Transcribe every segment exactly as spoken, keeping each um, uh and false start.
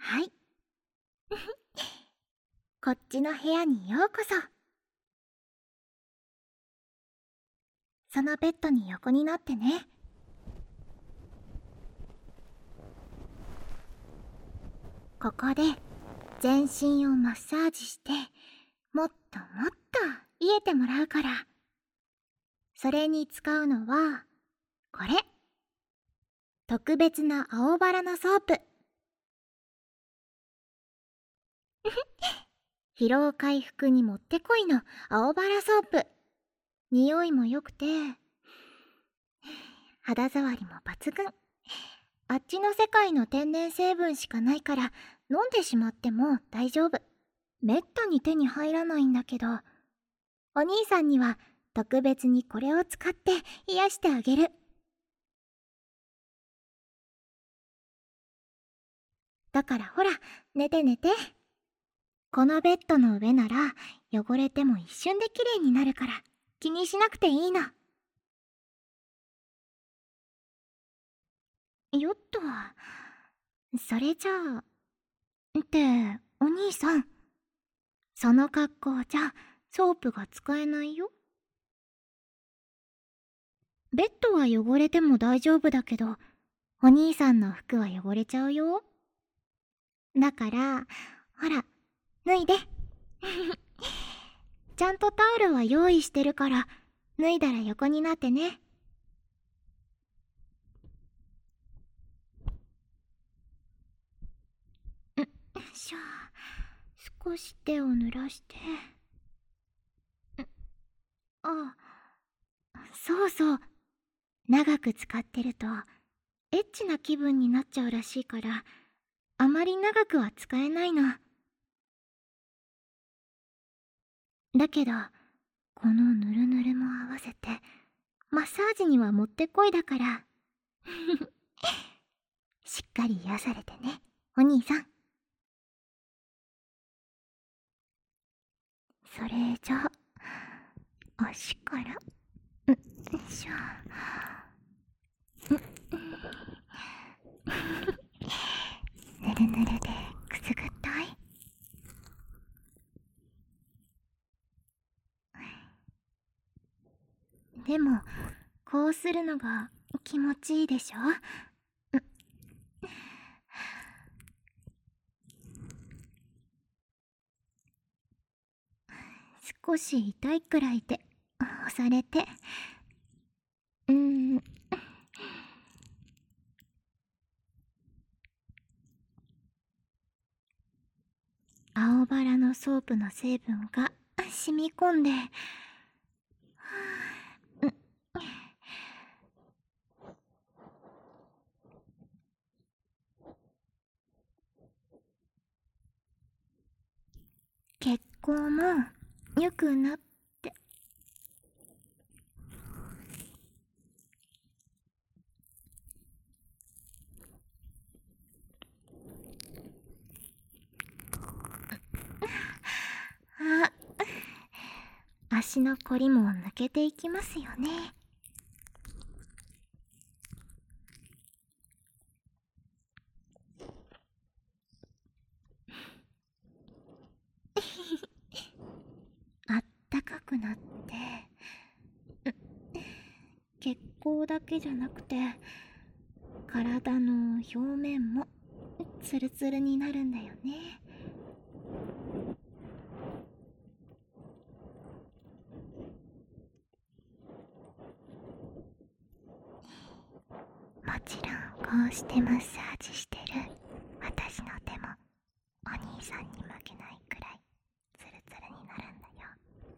はい。こっちの部屋にようこそ。そのベッドに横になってね。ここで全身をマッサージして、もっともっと癒えてもらうから。それに使うのはこれ、特別な青バラのソープ。疲労回復にもってこいの青バラソープ。匂いも良くて肌触りも抜群。あっちの世界の天然成分しかないから飲んでしまっても大丈夫。めったに手に入らないんだけど、お兄さんには特別にこれを使って癒してあげる。だからほら、寝て寝て。このベッドの上なら汚れても一瞬できれいになるから気にしなくていいの。よっと、それじゃあ、ってお兄さん、その格好じゃソープが使えないよ。ベッドは汚れても大丈夫だけど、お兄さんの服は汚れちゃうよ。だからほら、脱いで。ちゃんとタオルは用意してるから脱いだら横になってね。んしょ、少し手を濡らして。あ、そうそう、長く使ってるとエッチな気分になっちゃうらしいから、あまり長くは使えないの。だけどこのぬるぬるも合わせてマッサージにはもってこいだから。しっかり癒されてね、お兄さん。それじゃ足から、んしょ。ぬるぬるでくすぐったい。でもこうするのが気持ちいいでしょ。少し痛いくらいで押されて、うーん青バラのソープの成分が染み込んで、血行も良くなって。あ、足のこりも抜けていきますよね。あったかくなって、血行だけじゃなくて体の表面もツルツルになるんだよね。もちろんこうしてマッサージしてる私の手もお兄さんに負けないくらいツルツルになるんだよ。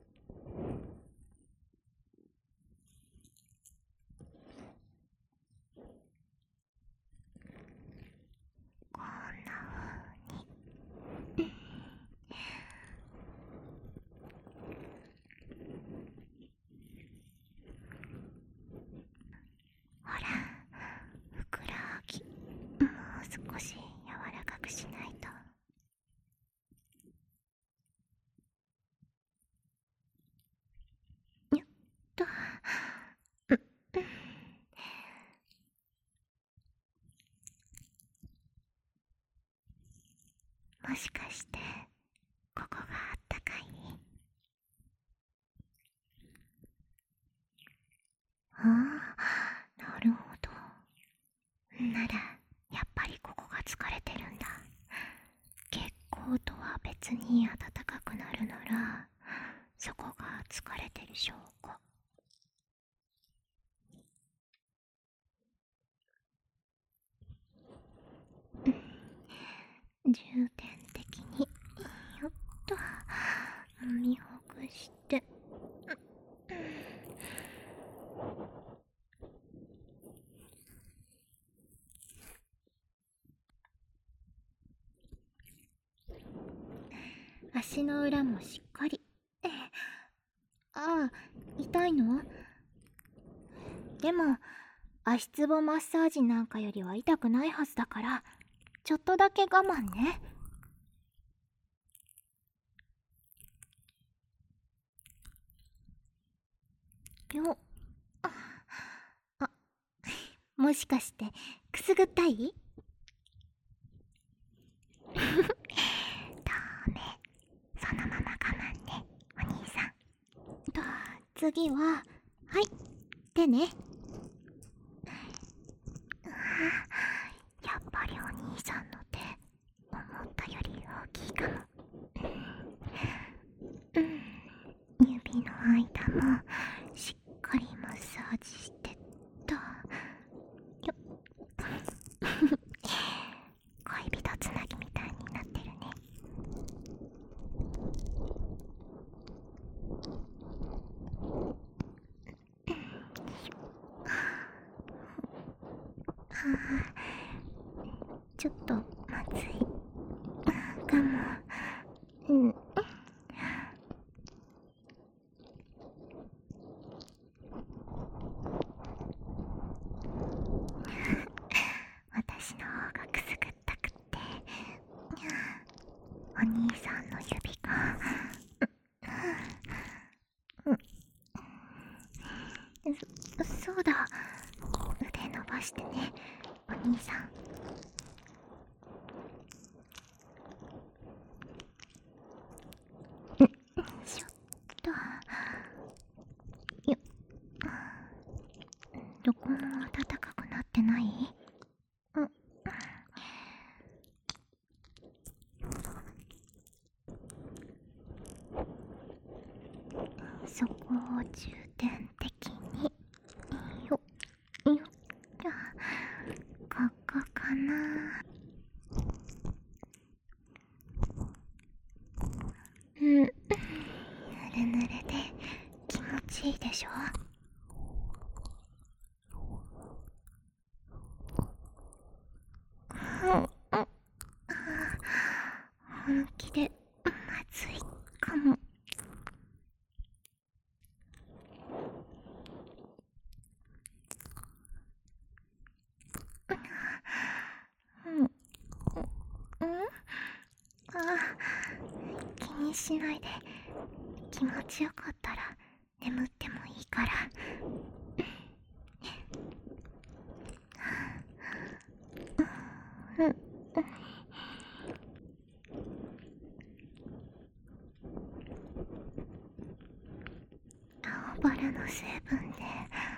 こんな風にほら、ふくらはぎもう少し柔らかくしないと。 もしかしてここがあったかい？ああ、なるほど。ならやっぱりここが疲れてるんだ。血行とは別に暖かくなるならそこが疲れてる証拠。重点的によっと揉みほぐして、足の裏もしっかり。ああ、痛いの？でも足つぼマッサージなんかよりは痛くないはずだから、ちょっとだけ我慢ね。よっ。あ、もしかしてくすぐったい？ダメ、そのまま我慢ね、お兄さん。と、次は、はい、手ね。やっぱりお兄さんの手、思ったより大きいかも。うん、指の間もしっかりマッサージしてっと。よっ。恋人つなぎみたいになってるね。はあ、ちょっとまずいかも。うん。私の方がくすぐったくって、お兄さんの指が、そそうだ、腕伸ばしてね、お兄さん。しょっと。よっ。どこも暖かくなってない？うん。そこを重点的に。よっよっと。ここかな。うん、ぬるぬるで気持ちいいでしょ？うん、うん、本気でまずいかも。うん、うん、あ、気にしないで。気持ちよかったら眠ってもいいから。うん、うん、青バラの成分で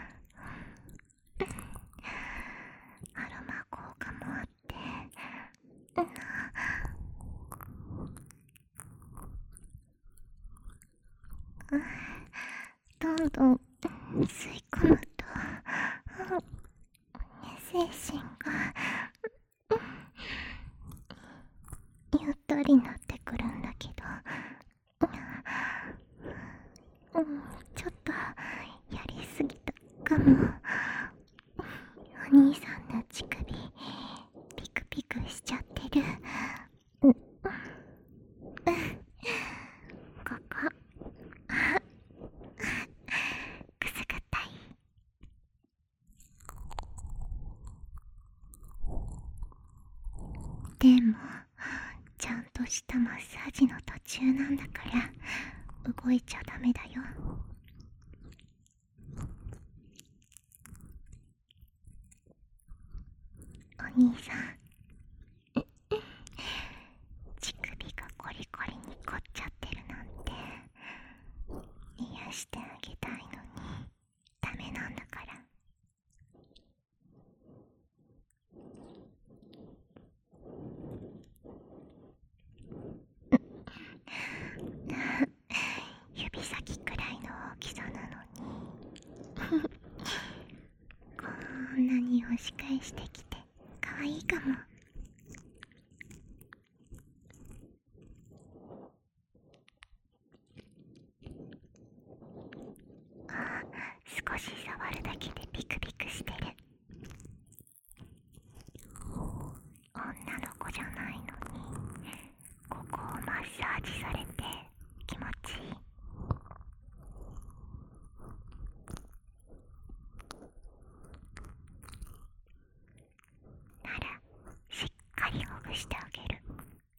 アロマ効果もあって、どんどん吸い込むと精神がゆったりなってくるんだけど、うん、ちょっとやりすぎたかも。お兄さんの乳首ピクピクしちゃってる。うん、ここくすぐったい？でもちゃんとしたマッサージの途中なんだから動いちゃダメだよ。お兄さん、乳首し触るだけでピクピクしてる。女の子じゃないのにここをマッサージされて気持ちいい。ならしっかりほぐしてあげる。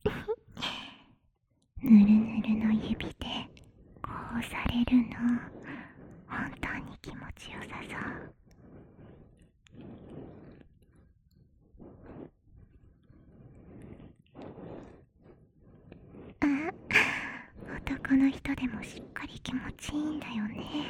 ぬるぬるの指でこうされるの本当に気持ちよさそう。あ、男の人でもしっかり気持ちいいんだよね。